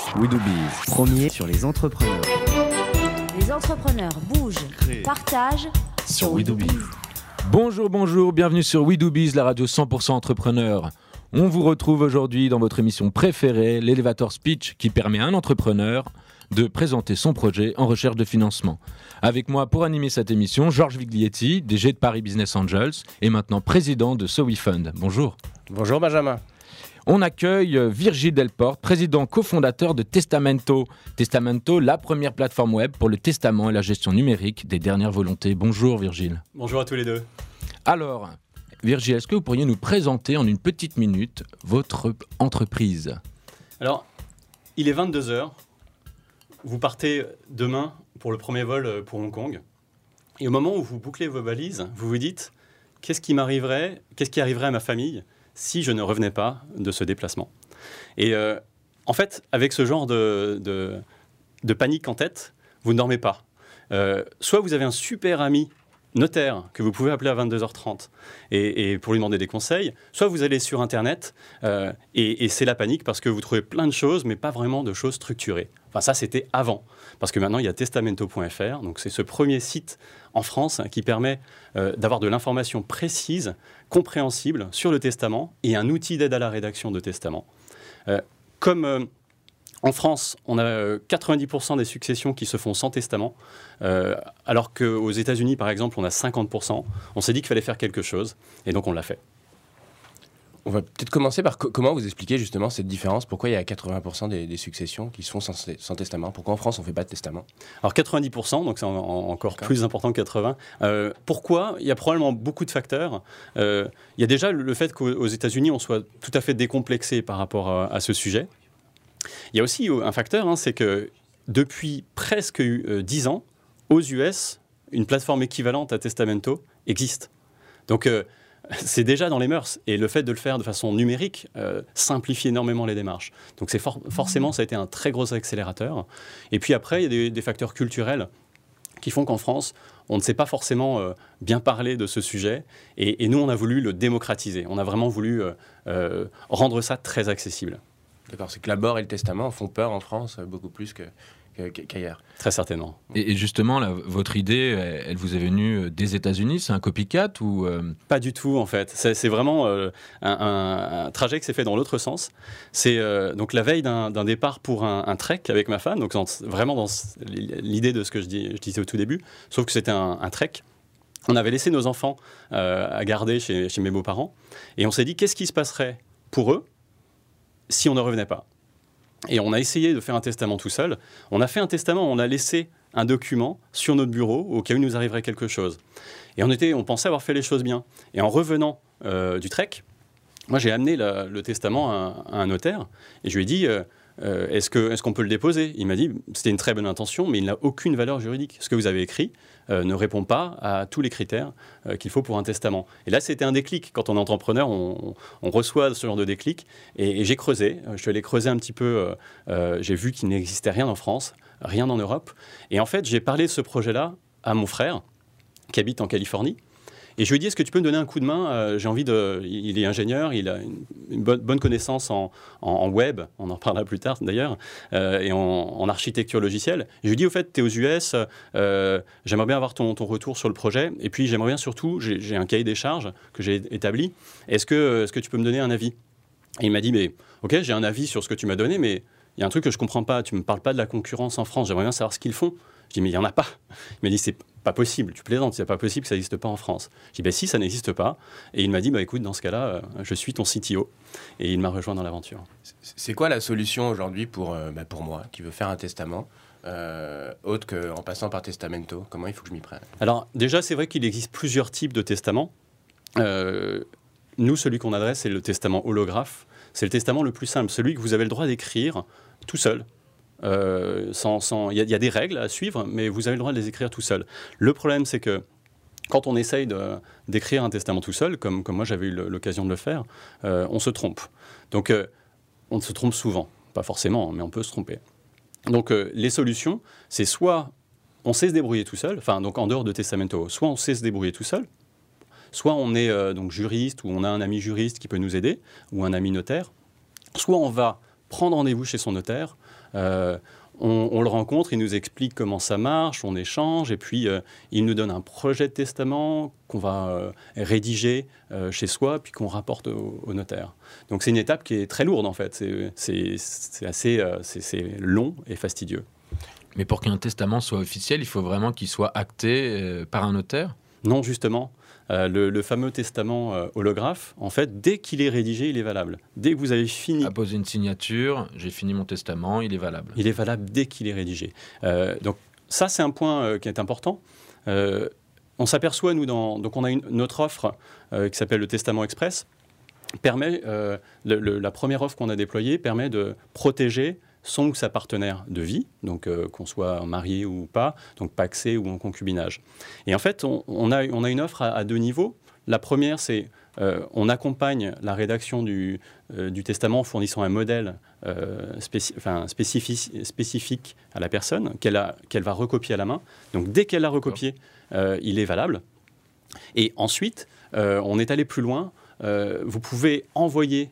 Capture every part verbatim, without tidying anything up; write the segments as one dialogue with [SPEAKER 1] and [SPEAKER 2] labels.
[SPEAKER 1] WeDoBiz, premier sur les entrepreneurs.
[SPEAKER 2] Les entrepreneurs bougent, Créer. partagent sur WeDoBiz.
[SPEAKER 3] Bonjour, bonjour, bienvenue sur WeDoBiz, la radio cent pour cent entrepreneur. On vous retrouve aujourd'hui dans votre émission préférée, l'Elevator Speech, qui permet à un entrepreneur de présenter son projet en recherche de financement. Avec moi pour animer cette émission, Georges Viglietti, D G de Paris Business Angels et maintenant président de SoWeFund. Bonjour.
[SPEAKER 4] Bonjour Benjamin.
[SPEAKER 3] On accueille Virgile Delporte, président cofondateur de Testamento. Testamento, la première plateforme web pour le testament et la gestion numérique des dernières volontés. Bonjour Virgile.
[SPEAKER 5] Bonjour à tous les deux.
[SPEAKER 3] Alors, Virgile, est-ce que vous pourriez nous présenter en une petite minute votre entreprise ?
[SPEAKER 5] Alors, il est vingt-deux heures. Vous partez demain pour le premier vol pour Hong Kong. Et au moment où vous bouclez vos valises, vous vous dites « Qu'est-ce qui m'arriverait, qu'est-ce qui arriverait à ma famille si je ne revenais pas de ce déplacement ?» Et euh, en fait, avec ce genre de, de, de panique en tête, vous ne dormez pas. Euh, soit vous avez un super ami notaire que vous pouvez appeler à vingt-deux heures trente et, et pour lui demander des conseils, soit vous allez sur Internet euh, et, et c'est la panique parce que vous trouvez plein de choses, mais pas vraiment de choses structurées. Enfin, ça, c'était avant. Parce que maintenant, il y a testamento point f r. Donc, c'est ce premier site en France hein, qui permet euh, d'avoir de l'information précise, compréhensible sur le testament et un outil d'aide à la rédaction de testament. Euh, comme euh, en France, on a euh, quatre-vingt-dix pour cent des successions qui se font sans testament, euh, alors qu'aux États-Unis, par exemple, on a cinquante pour cent. On s'est dit qu'il fallait faire quelque chose et donc on l'a fait.
[SPEAKER 4] On va peut-être commencer par co- comment vous expliquer justement cette différence. Pourquoi il y a quatre-vingts pour cent des, des successions qui se font sans, sans testament ? Pourquoi en France on ne fait pas de testament ?
[SPEAKER 5] Alors quatre-vingt-dix pour cent, donc c'est en, en, encore D'accord. plus important que quatre-vingts. Euh, pourquoi ? Il y a probablement beaucoup de facteurs. Euh, il y a déjà le fait qu'aux États-Unis on soit tout à fait décomplexé par rapport à, à ce sujet. Il y a aussi un facteur, hein, c'est que depuis presque euh, dix ans, aux U S, une plateforme équivalente à Testamento existe. Donc euh, c'est déjà dans les mœurs. Et le fait de le faire de façon numérique euh, simplifie énormément les démarches. Donc c'est for- forcément, ça a été un très gros accélérateur. Et puis après, il y a des, des facteurs culturels qui font qu'en France, on ne sait pas forcément euh, bien parler de ce sujet. Et, et nous, on a voulu le démocratiser. On a vraiment voulu euh, euh, rendre ça très accessible.
[SPEAKER 4] D'accord, c'est que la mort et le testament font peur en France beaucoup plus que, que, qu'ailleurs.
[SPEAKER 5] Très certainement.
[SPEAKER 3] Et, et justement, là, votre idée, elle, elle vous est venue des États-Unis ? C'est un copycat ou euh...
[SPEAKER 5] Pas du tout, en fait. C'est, c'est vraiment euh, un, un, un trajet qui s'est fait dans l'autre sens. C'est euh, donc la veille d'un, d'un départ pour un, un trek avec ma femme, donc dans, vraiment dans l'idée de ce que je, dis, je disais au tout début, sauf que c'était un, un trek. On avait laissé nos enfants euh, à garder chez, chez mes beaux-parents, et on s'est dit, qu'est-ce qui se passerait pour eux si on ne revenait pas ? Et on a essayé de faire un testament tout seul. On a fait un testament, on a laissé un document sur notre bureau au cas où il nous arriverait quelque chose. Et on, était, on pensait avoir fait les choses bien. Et en revenant euh, du trek, moi j'ai amené la, le testament à, à un notaire et je lui ai dit euh, euh, est-ce, que, est-ce qu'on peut le déposer ? Il m'a dit c'était une très bonne intention, mais il n'a aucune valeur juridique. Ce que vous avez écrit euh, ne répond pas à tous les critères euh, qu'il faut pour un testament. Et là, c'était un déclic. Quand on est entrepreneur, on, on reçoit ce genre de déclic. Et, et j'ai creusé. Je suis allé creuser un petit peu. Euh, euh, j'ai vu qu'il n'existait rien en France, rien en Europe. Et en fait, j'ai parlé de ce projet-là à mon frère, qui habite en Californie. Et je lui ai dit, est-ce que tu peux me donner un coup de main ? euh, J'ai envie de... Il est ingénieur, il a une, une bonne, bonne connaissance en, en, en web, on en reparlera plus tard d'ailleurs, euh, et en, en architecture logicielle. Et je lui ai dit, au fait, tu es aux U S, euh, j'aimerais bien avoir ton, ton retour sur le projet, et puis j'aimerais bien surtout, j'ai, j'ai un cahier des charges que j'ai établi, est-ce que, est-ce que tu peux me donner un avis ? Et il m'a dit, mais ok, j'ai un avis sur ce que tu m'as donné, mais il y a un truc que je ne comprends pas, tu ne me parles pas de la concurrence en France, j'aimerais bien savoir ce qu'ils font. Je dis, mais il n'y en a pas. Il m'a dit, c'est pas possible, tu plaisantes, c'est pas possible que ça n'existe pas en France. Je dis, ben si, ça n'existe pas. Et il m'a dit, bah écoute, dans ce cas-là, euh, je suis ton C T O. Et il m'a rejoint dans l'aventure.
[SPEAKER 4] C'est quoi la solution aujourd'hui pour, euh, bah pour moi, qui veut faire un testament, euh, autre qu'en passant par Testamento ? Comment il faut que je m'y prenne ?
[SPEAKER 5] Alors, déjà, c'est vrai qu'il existe plusieurs types de testaments. Euh, nous, celui qu'on adresse, c'est le testament holographe. C'est le testament le plus simple, celui que vous avez le droit d'écrire tout seul. Euh, sans, sans, il y a, il y a des règles à suivre, mais vous avez le droit de les écrire tout seul. Le problème, c'est que quand on essaye de, d'écrire un testament tout seul, comme, comme moi j'avais eu l'occasion de le faire, euh, on se trompe. Donc, euh, on se trompe souvent. Pas forcément, mais on peut se tromper. Donc, euh, les solutions, c'est soit on sait se débrouiller tout seul, enfin, donc en dehors de Testamento, soit on sait se débrouiller tout seul, soit on est euh, donc juriste, ou on a un ami juriste qui peut nous aider, ou un ami notaire, soit on va prendre rendez-vous chez son notaire. Euh, On, on le rencontre, il nous explique comment ça marche, on échange, et puis euh, il nous donne un projet de testament qu'on va euh, rédiger euh, chez soi, puis qu'on rapporte au, au notaire. Donc c'est une étape qui est très lourde en fait, c'est, c'est, c'est assez euh, c'est, c'est long et fastidieux.
[SPEAKER 3] Mais pour qu'un testament soit officiel, il faut vraiment qu'il soit acté euh, par un notaire ?
[SPEAKER 5] Non, justement. Euh, le, le fameux testament euh, holographe, en fait, dès qu'il est rédigé, il est valable. Dès que vous avez fini...
[SPEAKER 3] Apposer une signature, j'ai fini mon testament, il est valable.
[SPEAKER 5] Il est valable dès qu'il est rédigé. Euh, donc ça, c'est un point euh, qui est important. Euh, on s'aperçoit, nous, dans... Donc on a une, notre offre euh, qui s'appelle le Testament Express, permet, euh, le, le, la première offre qu'on a déployée permet de protéger son ou sa partenaire de vie, donc euh, qu'on soit marié ou pas, donc pacsé ou en concubinage. Et en fait, on, on, a, on a une offre à, à deux niveaux. La première, c'est euh, on accompagne la rédaction du, euh, du testament en fournissant un modèle euh, spéci- enfin, spécifique, spécifique à la personne qu'elle, a, qu'elle va recopier à la main. Donc dès qu'elle l'a recopié, euh, il est valable. Et ensuite, euh, on est allé plus loin. Euh, vous pouvez envoyer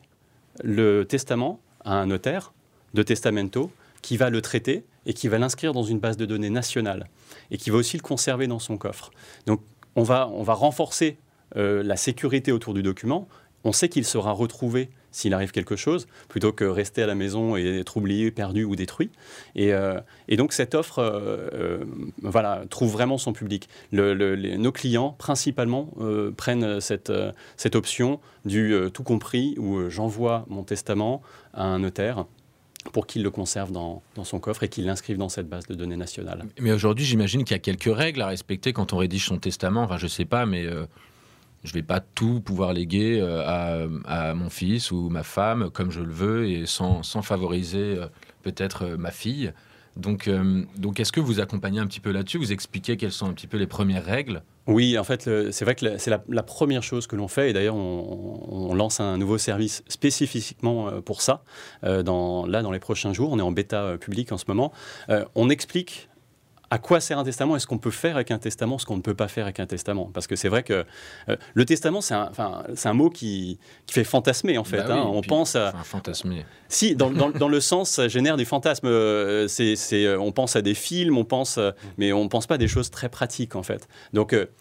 [SPEAKER 5] le testament à un notaire de testamento qui va le traiter et qui va l'inscrire dans une base de données nationale et qui va aussi le conserver dans son coffre. Donc on va, on va renforcer euh, la sécurité autour du document. On sait qu'il sera retrouvé s'il arrive quelque chose, plutôt que rester à la maison et être oublié, perdu ou détruit. Et, euh, et donc cette offre euh, euh, voilà, trouve vraiment son public. Le, le, les, nos clients, principalement, euh, prennent cette, euh, cette option du euh, tout compris, où euh, j'envoie mon testament à un notaire pour qu'il le conserve dans, dans son coffre et qu'il l'inscrive dans cette base de données nationale.
[SPEAKER 3] Mais aujourd'hui, j'imagine qu'il y a quelques règles à respecter quand on rédige son testament. Enfin, je ne sais pas, mais euh, je ne vais pas tout pouvoir léguer euh, à, à mon fils ou ma femme comme je le veux et sans, sans favoriser euh, peut-être euh, ma fille. Donc, euh, donc, est-ce que vous accompagnez un petit peu là-dessus ? Vous expliquez quelles sont un petit peu les premières règles ?
[SPEAKER 5] Oui, en fait, le, c'est vrai que le, c'est la, la première chose que l'on fait. Et d'ailleurs, on, on lance un nouveau service spécifiquement pour ça. Euh, dans, là, dans les prochains jours, on est en bêta euh, public en ce moment. Euh, on explique à quoi sert un testament et ce qu'on peut faire avec un testament, ce qu'on ne peut pas faire avec un testament. Parce que c'est vrai que euh, le testament, c'est un, enfin, c'est un mot qui, qui fait fantasmer, en fait. Bah oui, hein. On
[SPEAKER 3] puis,
[SPEAKER 5] pense à...
[SPEAKER 3] Enfin, fantasmer.
[SPEAKER 5] Si, dans, dans, dans le sens, ça génère des fantasmes. Euh, c'est, c'est, euh, on pense à des films, on pense, euh, mais on ne pense pas à des choses très pratiques, en fait. Donc, euh,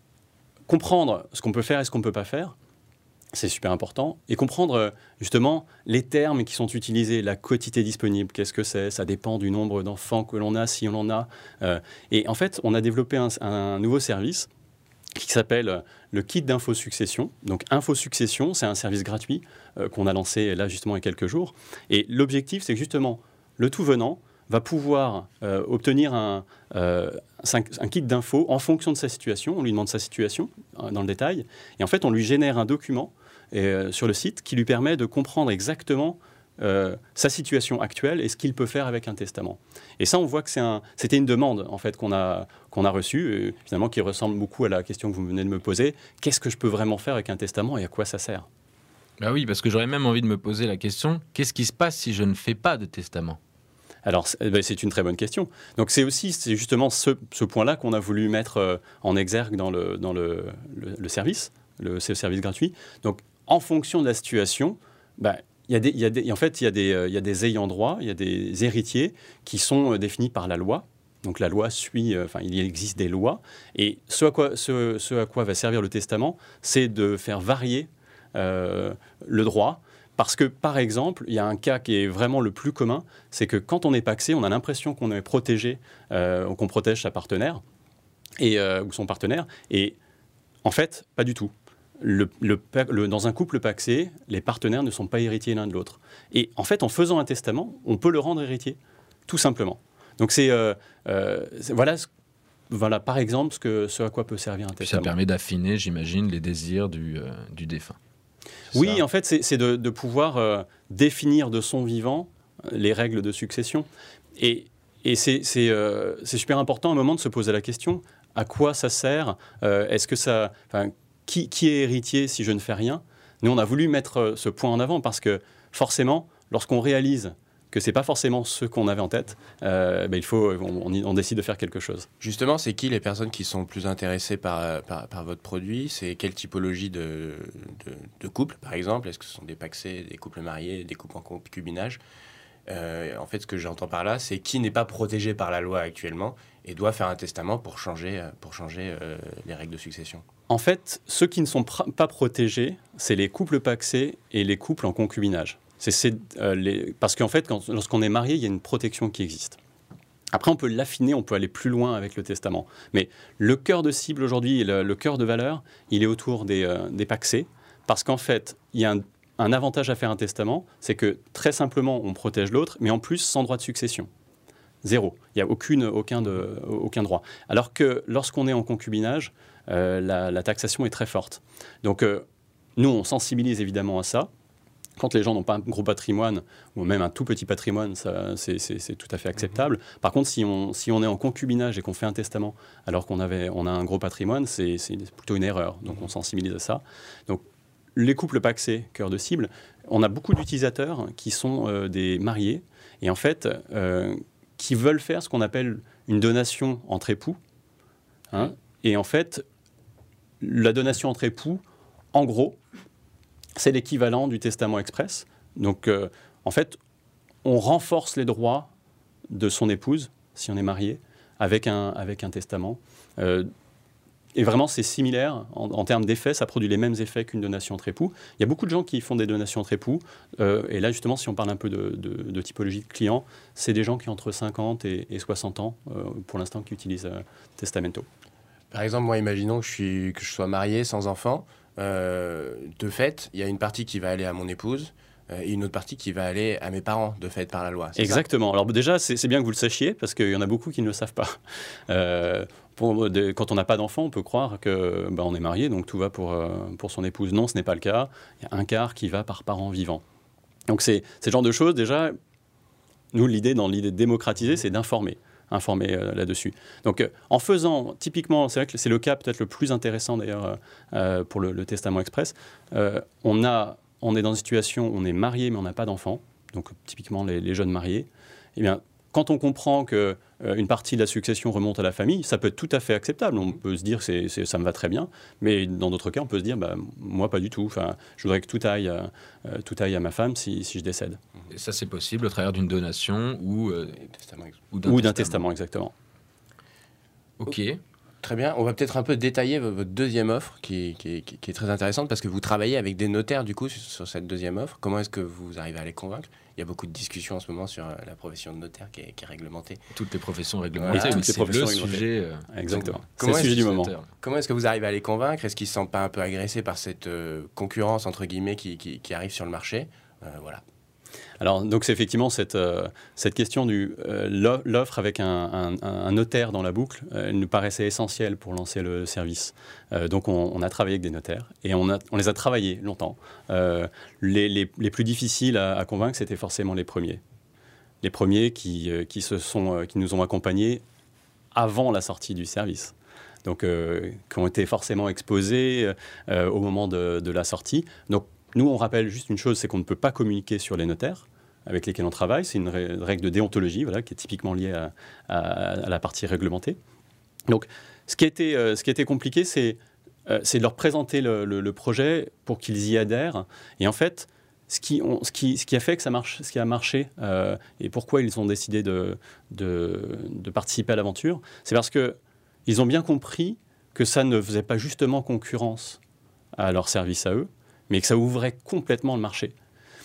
[SPEAKER 5] comprendre ce qu'on peut faire et ce qu'on ne peut pas faire, c'est super important. Et comprendre, justement, les termes qui sont utilisés, la quotité disponible, qu'est-ce que c'est ? Ça dépend du nombre d'enfants que l'on a, si on en a. Euh, et en fait, on a développé un, un nouveau service qui s'appelle le kit d'info-succession. Donc, info-succession, c'est un service gratuit euh, qu'on a lancé là, justement, il y a quelques jours. Et l'objectif, c'est que, justement, le tout venant va pouvoir euh, obtenir un, euh, un kit d'infos en fonction de sa situation. On lui demande sa situation euh, dans le détail. Et en fait, on lui génère un document et, euh, sur le site qui lui permet de comprendre exactement euh, sa situation actuelle et ce qu'il peut faire avec un testament. Et ça, on voit que c'est un, c'était une demande en fait, qu'on a, qu'on a reçue, et, finalement, qui ressemble beaucoup à la question que vous venez de me poser. Qu'est-ce que je peux vraiment faire avec un testament et à quoi ça sert ?
[SPEAKER 3] Bah oui, parce que j'aurais même envie de me poser la question, qu'est-ce qui se passe si je ne fais pas de testament ?
[SPEAKER 5] Alors, c'est une très bonne question. Donc, c'est aussi, c'est justement ce, ce point-là qu'on a voulu mettre euh, en exergue dans le, dans le, le, le service, le, ce service gratuit. Donc, en fonction de la situation, bah, y a des, y a des, en fait, il y a des, euh, y a des ayants droit, il y a des héritiers qui sont euh, définis par la loi. Donc, la loi suit, enfin, euh, il existe des lois. Et ce à quoi, ce, ce à quoi va servir le testament, c'est de faire varier euh, le droit. Parce que, par exemple, il y a un cas qui est vraiment le plus commun, c'est que quand on est pacsé, on a l'impression qu'on est protégé, euh, qu'on protège sa partenaire, et, euh, ou son partenaire, et en fait, pas du tout. Le, le, le, dans un couple pacsé, les partenaires ne sont pas héritiers l'un de l'autre. Et en fait, en faisant un testament, on peut le rendre héritier, tout simplement. Donc c'est, euh, euh, c'est voilà, voilà, par exemple, ce, que, ce à quoi peut servir un
[SPEAKER 3] Puis
[SPEAKER 5] testament.
[SPEAKER 3] ça permet d'affiner, j'imagine, les désirs du, euh, du défunt.
[SPEAKER 5] Oui,
[SPEAKER 3] ça.
[SPEAKER 5] En fait, c'est, c'est de, de pouvoir euh, définir de son vivant les règles de succession. Et, et c'est, c'est, euh, c'est super important à un moment de se poser la question, à quoi ça sert ? euh, Est-ce que ça... Qui, qui est héritier si je ne fais rien ? Nous, on a voulu mettre ce point en avant parce que forcément, lorsqu'on réalise que ce n'est pas forcément ce qu'on avait en tête, euh, ben il faut, on, on décide de faire quelque chose.
[SPEAKER 4] Justement, c'est qui les personnes qui sont plus intéressées par, par, par votre produit ? C'est quelle typologie de, de, de couple, par exemple ? Est-ce que ce sont des pacsés, des couples mariés, des couples en concubinage ? Euh, en fait, ce que j'entends par là, c'est qui n'est pas protégé par la loi actuellement et doit faire un testament pour changer, pour changer euh, les règles de succession.
[SPEAKER 5] En fait, ceux qui ne sont pr- pas protégés, c'est les couples pacsés et les couples en concubinage. C'est, c'est, euh, les... Parce qu'en fait, quand, lorsqu'on est marié, il y a une protection qui existe. Après, on peut l'affiner, on peut aller plus loin avec le testament. Mais le cœur de cible aujourd'hui, le, le cœur de valeur, il est autour des, euh, des pacsés. Parce qu'en fait, il y a un, un avantage à faire un testament, c'est que très simplement, on protège l'autre, mais en plus, sans droit de succession. Zéro. Il n'y a aucune, aucun, de, aucun droit. Alors que lorsqu'on est en concubinage, euh, la, la taxation est très forte. Donc, euh, nous, on sensibilise évidemment à ça. Quand les gens n'ont pas un gros patrimoine, ou même un tout petit patrimoine, ça, c'est, c'est, c'est tout à fait acceptable. Mmh. Par contre, si on, si on est en concubinage et qu'on fait un testament alors qu'on avait, on a un gros patrimoine, c'est, c'est plutôt une erreur. Donc, on sensibilise à ça. Donc, les couples pacsés, cœur de cible, on a beaucoup d'utilisateurs qui sont euh, des mariés et en fait, euh, qui veulent faire ce qu'on appelle une donation entre époux. Hein, mmh. Et en fait, la donation entre époux, en gros, c'est l'équivalent du testament express. Donc, euh, en fait, on renforce les droits de son épouse, si on est marié, avec un, avec un testament. Euh, et vraiment, c'est similaire. En, en termes d'effets, ça produit les mêmes effets qu'une donation entre époux. Il y a beaucoup de gens qui font des donations entre époux. Euh, et là, justement, si on parle un peu de, de, de typologie de clients, c'est des gens qui ont entre cinquante et, et soixante ans, euh, pour l'instant, qui utilisent euh, Testamento.
[SPEAKER 4] Par exemple, moi, imaginons que je, suis, que je sois marié sans enfant. Euh, de fait, il y a une partie qui va aller à mon épouse euh, et une autre partie qui va aller à mes parents, de fait, par la loi. C'est
[SPEAKER 5] Exactement. Ça Alors déjà, c'est, c'est bien que vous le sachiez, parce qu'il y en a beaucoup qui ne le savent pas. Euh, pour, de, quand on n'a pas d'enfant, on peut croire que bah, on est marié, donc tout va pour, euh, pour son épouse. Non, ce n'est pas le cas. Il y a un quart qui va par parent vivant. Donc c'est, c'est ce genre de choses, déjà, nous, l'idée, dans l'idée de démocratiser, c'est d'informer. informer euh, là-dessus. Donc, euh, en faisant, typiquement, c'est vrai que c'est le cas peut-être le plus intéressant d'ailleurs euh, pour le, le testament express, euh, on, a, on est dans une situation où on est marié mais on n'a pas d'enfant, donc typiquement les, les jeunes mariés. Eh bien, quand on comprend qu'une euh, partie de la succession remonte à la famille, ça peut être tout à fait acceptable. On peut se dire que c'est, c'est, ça me va très bien, mais dans d'autres cas, on peut se dire, bah, moi pas du tout. Enfin, je voudrais que tout aille, euh, tout aille à ma femme si, si je décède.
[SPEAKER 3] Et ça, c'est possible au travers d'une donation ou, euh,
[SPEAKER 4] testament.
[SPEAKER 5] ou d'un, ou d'un testament. testament, exactement.
[SPEAKER 3] Ok.
[SPEAKER 4] Très bien. On va peut-être un peu détailler votre deuxième offre qui, qui, qui, qui est très intéressante parce que vous travaillez avec des notaires du coup sur, sur cette deuxième offre. Comment est-ce que vous arrivez à les convaincre ? Il y a beaucoup de discussions en ce moment sur la profession de notaire qui est, qui est réglementée.
[SPEAKER 3] Toutes les professions réglementées,
[SPEAKER 5] voilà, toutes
[SPEAKER 3] c'est
[SPEAKER 5] les professions
[SPEAKER 3] le sujet. Euh,
[SPEAKER 5] Exactement.
[SPEAKER 4] C'est le sujet du moment. Comment est-ce que vous arrivez à les convaincre ? Est-ce qu'ils ne se sentent pas un peu agressés par cette euh, concurrence entre guillemets qui, qui, qui arrive sur le marché ? euh, Voilà.
[SPEAKER 5] Alors, donc, c'est effectivement cette, euh, cette question de euh, l'offre avec un, un, un notaire dans la boucle, euh, elle nous paraissait essentielle pour lancer le service. Euh, donc, on, on a travaillé avec des notaires et on, a, on les a travaillés longtemps. Euh, les, les, les plus difficiles à, à convaincre, c'était forcément les premiers. Les premiers qui, euh, qui, se sont, euh, qui nous ont accompagnés avant la sortie du service. Donc, euh, qui ont été forcément exposés euh, au moment de, de la sortie. Donc, nous, on rappelle juste une chose, c'est qu'on ne peut pas communiquer sur les notaires avec lesquels on travaille. C'est une règle de déontologie, voilà, qui est typiquement liée à, à, à la partie réglementée. Donc, ce qui a été, euh, ce qui a été compliqué, c'est, euh, c'est de leur présenter le, le, le projet pour qu'ils y adhèrent. Et en fait, ce qui, on, ce qui, ce qui a fait que ça marche, ce qui a marché euh, et pourquoi ils ont décidé de, de, de participer à l'aventure, c'est parce qu'ils ont bien compris que ça ne faisait pas justement concurrence à leur service à eux, mais que ça ouvrait complètement le marché.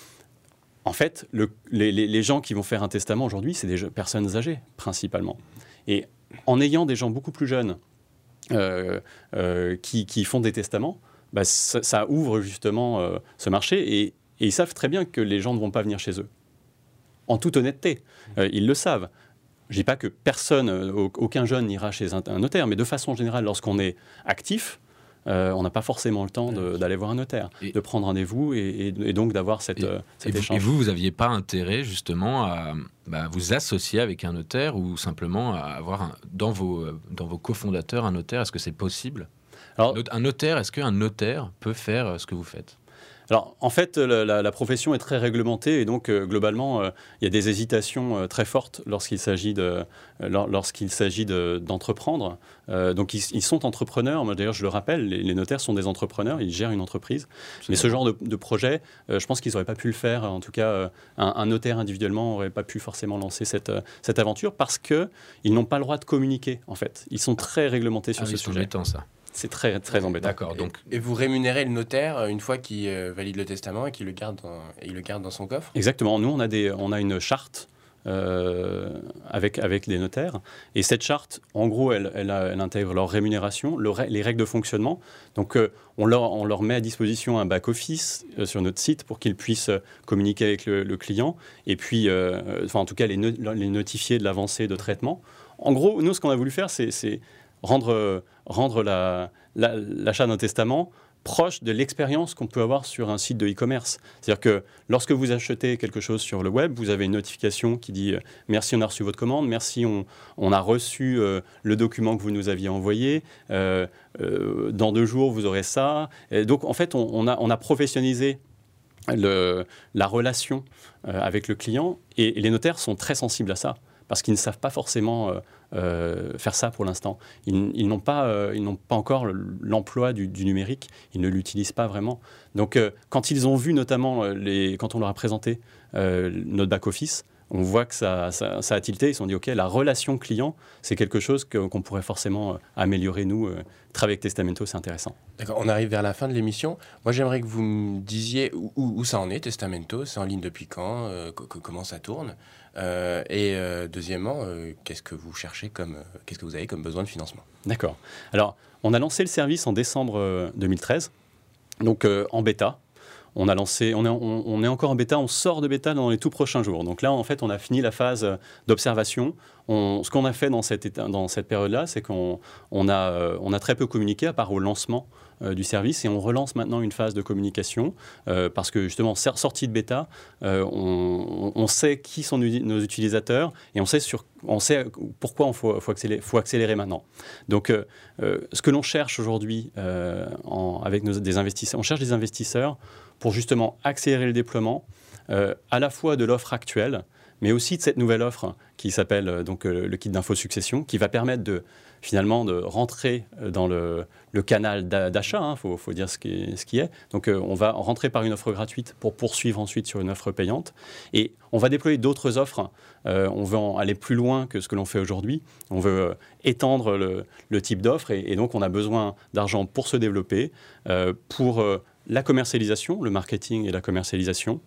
[SPEAKER 5] En fait, le, les, les gens qui vont faire un testament aujourd'hui, c'est des personnes âgées, principalement. Et en ayant des gens beaucoup plus jeunes euh, euh, qui, qui font des testaments, bah, ça, ça ouvre justement euh, ce marché. Et, et ils savent très bien que les gens ne vont pas venir chez eux. En toute honnêteté, euh, ils le savent. Je ne dis pas que personne, aucun jeune n'ira chez un, un notaire, mais de façon générale, lorsqu'on est actif, Euh, on n'a pas forcément le temps de, d'aller voir un notaire, et de prendre rendez-vous et, et, et donc d'avoir cette,
[SPEAKER 3] et,
[SPEAKER 5] euh, cet
[SPEAKER 3] et
[SPEAKER 5] échange.
[SPEAKER 3] Et vous, vous n'aviez pas intérêt justement à bah, vous associer avec un notaire ou simplement à avoir un, dans, vos, dans vos cofondateurs un notaire ? Est-ce que c'est possible ? Alors, un notaire, est-ce qu'un notaire peut faire ce que vous faites ?
[SPEAKER 5] Alors, en fait, la, la, la profession est très réglementée et donc, euh, globalement, euh, il y a des hésitations euh, très fortes lorsqu'il s'agit, de, euh, lorsqu'il s'agit de, d'entreprendre. Euh, donc, ils, ils sont entrepreneurs. Moi, d'ailleurs, je le rappelle, les, les notaires sont des entrepreneurs, ils gèrent une entreprise. C'est Mais ce genre de, de projet, euh, je pense qu'ils n'auraient pas pu le faire. En tout cas, euh, un, un notaire individuellement n'aurait pas pu forcément lancer cette, euh, cette aventure parce qu'ils n'ont pas le droit de communiquer, en fait. Ils sont très réglementés sur
[SPEAKER 3] ah,
[SPEAKER 5] ce
[SPEAKER 3] oui,
[SPEAKER 5] sujet.
[SPEAKER 3] C'est embêtant, ça.
[SPEAKER 5] C'est très, très embêtant.
[SPEAKER 3] D'accord. Donc...
[SPEAKER 4] Et, et vous rémunérez le notaire une fois qu'il euh, valide le testament et qu'il le garde dans, il le garde dans son coffre ?
[SPEAKER 5] Exactement. Nous, on a, des, on a une charte euh, avec, avec les notaires. Et cette charte, en gros, elle, elle, a, elle intègre leur rémunération, le, les règles de fonctionnement. Donc, euh, on, leur, on leur met à disposition un back-office euh, sur notre site pour qu'ils puissent communiquer avec le, le client et puis, euh, enfin, en tout cas, les, no, les notifier de l'avancée de traitement. En gros, nous, ce qu'on a voulu faire, c'est... c'est rendre, rendre la, la, l'achat d'un testament proche de l'expérience qu'on peut avoir sur un site de e-commerce. C'est-à-dire que lorsque vous achetez quelque chose sur le web, vous avez une notification qui dit euh, « Merci, on a reçu votre commande. Merci, on, on a reçu euh, le document que vous nous aviez envoyé. Euh, euh, dans deux jours, vous aurez ça. » Et donc, en fait, on, on, a, on a professionnalisé le, la relation euh, avec le client et, et les notaires sont très sensibles à ça parce qu'ils ne savent pas forcément... Euh, Euh, faire ça pour l'instant. Ils, ils, n'ont pas, euh, ils n'ont pas encore l'emploi du, du numérique, ils ne l'utilisent pas vraiment. Donc, euh, quand ils ont vu notamment, euh, les, quand on leur a présenté euh, notre back-office, on voit que ça, ça, ça a tilté, ils se sont dit, OK, la relation client, c'est quelque chose que, qu'on pourrait forcément euh, améliorer, nous. Euh, travailler avec Testamento, c'est intéressant.
[SPEAKER 4] D'accord, on arrive vers la fin de l'émission. Moi, j'aimerais que vous me disiez où, où ça en est, Testamento, c'est en ligne depuis quand, euh, c- comment ça tourne euh, et euh, deuxièmement, euh, qu'est-ce que vous cherchez comme, euh, qu'est-ce que vous avez comme besoin de financement ?
[SPEAKER 5] D'accord. Alors, on a lancé le service en décembre euh, deux mille treize, donc euh, en bêta. On a lancé, on est, on, on est encore en bêta, on sort de bêta dans les tout prochains jours. Donc là, en fait, on a fini la phase d'observation. On, ce qu'on a fait dans cette, dans cette période-là, c'est qu'on on a, euh, on a très peu communiqué, à part au lancement euh, du service, et on relance maintenant une phase de communication, euh, parce que justement, sortie de bêta, euh, on, on sait qui sont nos utilisateurs, et on sait, sur, on sait pourquoi il faut, faut, accélérer, faut accélérer maintenant. Donc, euh, euh, ce que l'on cherche aujourd'hui euh, en, avec nos, des investisseurs, on cherche des investisseurs pour justement accélérer le déploiement, euh, à la fois de l'offre actuelle, mais aussi de cette nouvelle offre qui s'appelle euh, donc, euh, le kit d'info succession, qui va permettre de, finalement de rentrer dans le, le canal d'achat, il hein, faut, faut dire ce qui est. Ce qui est. Donc euh, on va rentrer par une offre gratuite pour poursuivre ensuite sur une offre payante. Et on va déployer d'autres offres. Euh, on veut en aller plus loin que ce que l'on fait aujourd'hui. On veut euh, étendre le, le type d'offre et, et donc on a besoin d'argent pour se développer, euh, pour euh, la commercialisation, le marketing et la commercialisation.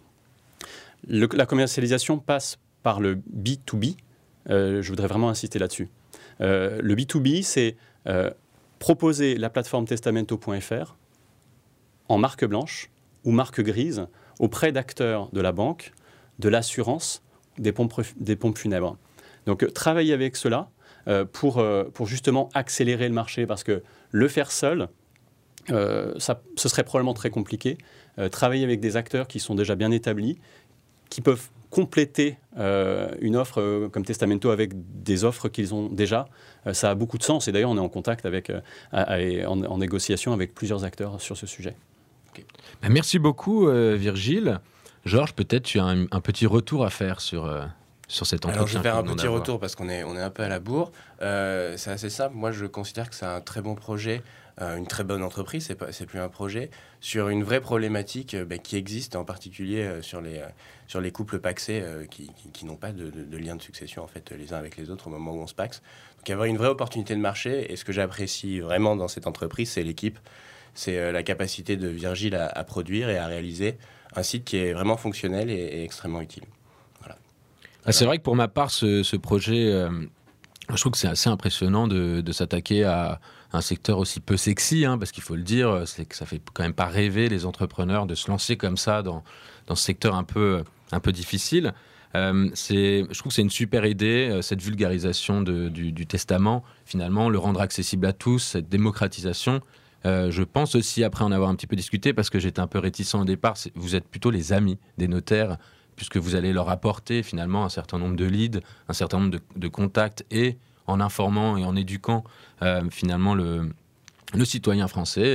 [SPEAKER 5] Le, la commercialisation passe par le B to B. Euh, je voudrais vraiment insister là-dessus. Euh, le B to B, c'est euh, proposer la plateforme testamento point f r en marque blanche ou marque grise auprès d'acteurs de la banque, de l'assurance, des pompes, des pompes funèbres. Donc, euh, travailler avec cela euh, pour, euh, pour justement accélérer le marché, parce que le faire seul, euh, ça, ce serait probablement très compliqué. Euh, travailler avec des acteurs qui sont déjà bien établis, qui peuvent compléter euh, une offre euh, comme Testamento avec des offres qu'ils ont déjà, euh, ça a beaucoup de sens. Et d'ailleurs, on est en contact avec, euh, à, à, en, en négociation avec plusieurs acteurs sur ce sujet.
[SPEAKER 3] Okay. Ben, merci beaucoup, euh, Virgile. Georges, peut-être tu as un, un petit retour à faire sur, euh, sur cet entretien.
[SPEAKER 4] Alors, je vais faire un petit retour parce qu'on est, on est un peu à la bourre. Euh, c'est assez simple. Moi, je considère que c'est un très bon projet. Euh, une très bonne entreprise, c'est, pas, c'est plus un projet, sur une vraie problématique euh, bah, qui existe, en particulier euh, sur, les, euh, sur les couples pacsés euh, qui, qui, qui n'ont pas de, de, de lien de succession en fait, les uns avec les autres au moment où on se paxe. Donc il y a une vraie opportunité de marché, et ce que j'apprécie vraiment dans cette entreprise, c'est l'équipe, c'est euh, la capacité de Virgile à, à produire et à réaliser un site qui est vraiment fonctionnel et, et extrêmement utile. Voilà.
[SPEAKER 3] Ah, c'est vrai que pour ma part, ce, ce projet, euh, je trouve que c'est assez impressionnant de, de s'attaquer à un secteur aussi peu sexy, hein, parce qu'il faut le dire, c'est que ça fait quand même pas rêver les entrepreneurs de se lancer comme ça dans, dans ce secteur un peu, un peu difficile. Euh, c'est, je trouve que c'est une super idée, cette vulgarisation de, du, du testament, finalement, le rendre accessible à tous, cette démocratisation. Euh, je pense aussi, après en avoir un petit peu discuté, parce que j'étais un peu réticent au départ, vous êtes plutôt les amis des notaires, puisque vous allez leur apporter finalement un certain nombre de leads, un certain nombre de, de contacts, et en informant et en éduquant euh, finalement le, le citoyen français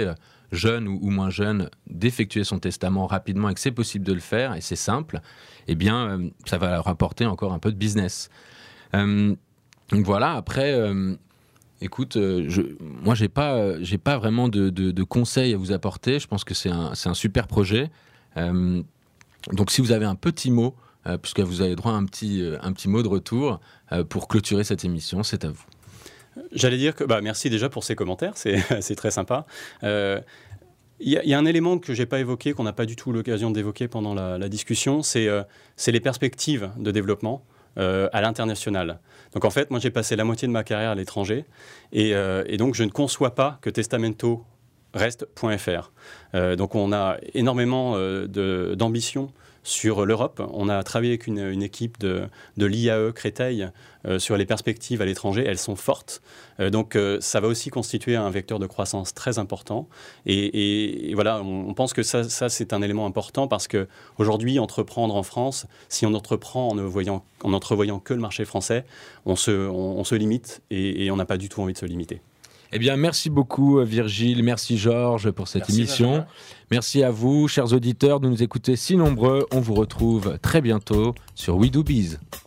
[SPEAKER 3] jeune ou, ou moins jeune, d'effectuer son testament rapidement et que c'est possible de le faire, et c'est simple, eh bien, euh, ça va leur apporter encore un peu de business. Euh, donc voilà, après... Euh, Écoute, euh, je, moi, j'ai pas, euh, j'ai pas vraiment de, de, de conseils à vous apporter. Je pense que c'est un, c'est un super projet. Euh, donc, si vous avez un petit mot, euh, puisque vous avez droit à un petit, euh, un petit mot de retour euh, pour clôturer cette émission, c'est à vous.
[SPEAKER 5] J'allais dire que bah, merci déjà pour ces commentaires, c'est, c'est très sympa. Euh, Il y, y a un élément que je n'ai pas évoqué, qu'on n'a pas du tout l'occasion d'évoquer pendant la, la discussion, c'est, euh, c'est les perspectives de développement euh, à l'international. Donc en fait, moi j'ai passé la moitié de ma carrière à l'étranger et, euh, et donc je ne conçois pas que Testamento reste .fr. Euh, donc on a énormément euh, de, d'ambition sur l'Europe. On a travaillé avec une, une équipe de, de l'I A E Créteil euh, sur les perspectives à l'étranger. Elles sont fortes. Euh, donc euh, ça va aussi constituer un vecteur de croissance très important. Et, et, et voilà, on, on pense que ça, ça c'est un élément important parce qu'aujourd'hui, entreprendre en France, si on entreprend en ne voyant, en entrevoyant que le marché français, on se, on, on se limite et, et on n'a pas du tout envie de se limiter.
[SPEAKER 3] Eh bien, merci beaucoup Virgile, merci Georges pour cette merci émission. Benjamin. Merci à vous, chers auditeurs, de nous écouter si nombreux. On vous retrouve très bientôt sur We Do Biz.